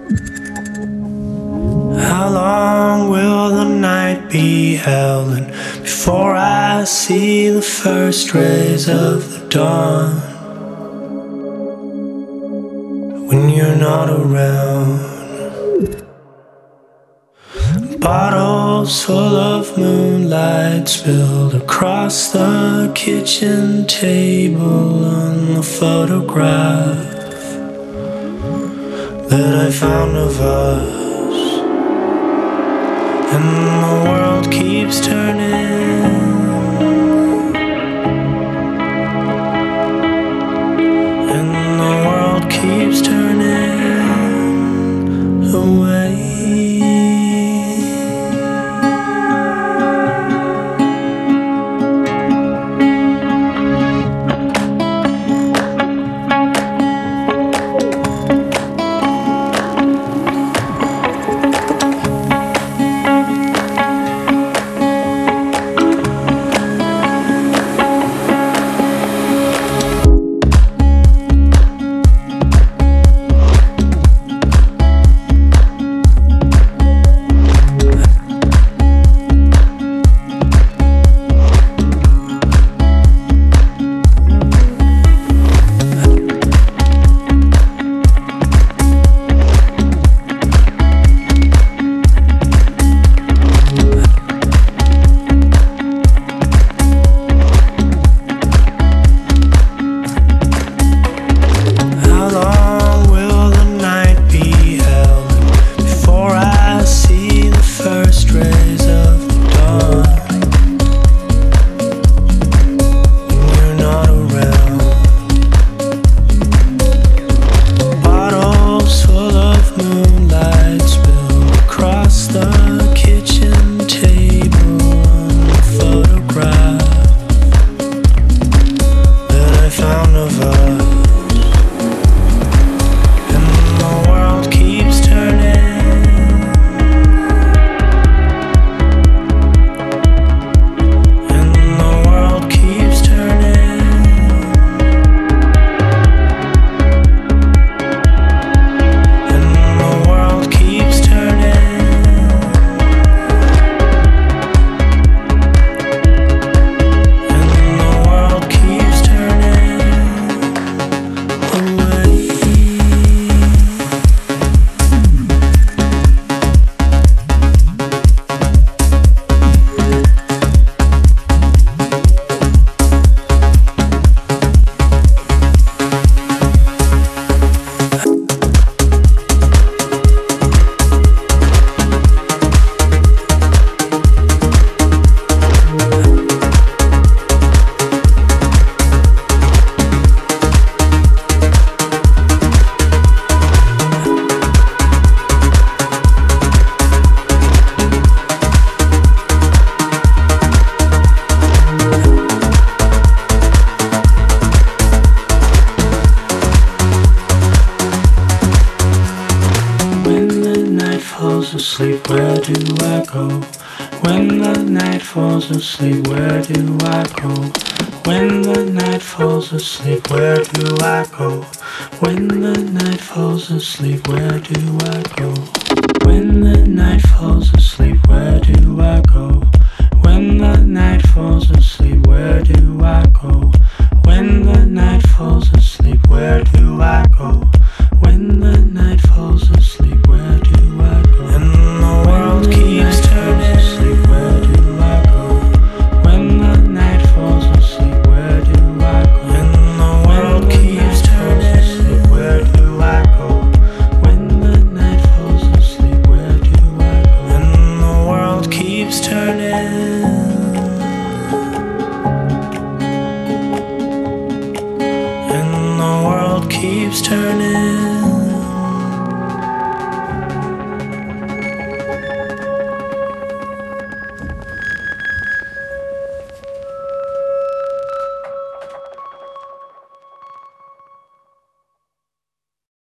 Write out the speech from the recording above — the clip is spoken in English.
How long will the night be held before I see the first rays of the dawn? When you're not around, bottles full of moonlight spilled across the kitchen table on the photograph that I found of us. And the world keeps turning, and the world keeps turning away. Asleep, where do I go? When the night falls asleep, where do I go? When the night falls asleep, where do I go? When the night falls asleep, where do I go? When the night falls asleep, where do I go? When the night falls asleep, where do I go? When the night falls asleep